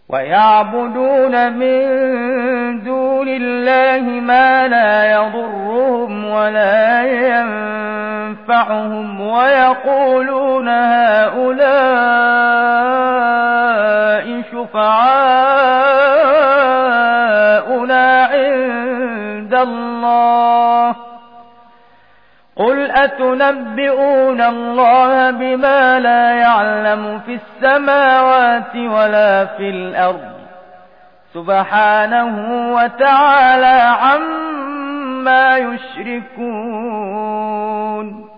ويعبدون من دون الله ما لا يضرهم ولا ينفعهم ويقولون هؤلاء شفعاؤنا عند الله قل أتنبئون الله بما لا يعلم في السماوات ولا في الأرض سبحانه وتعالى عما يشركون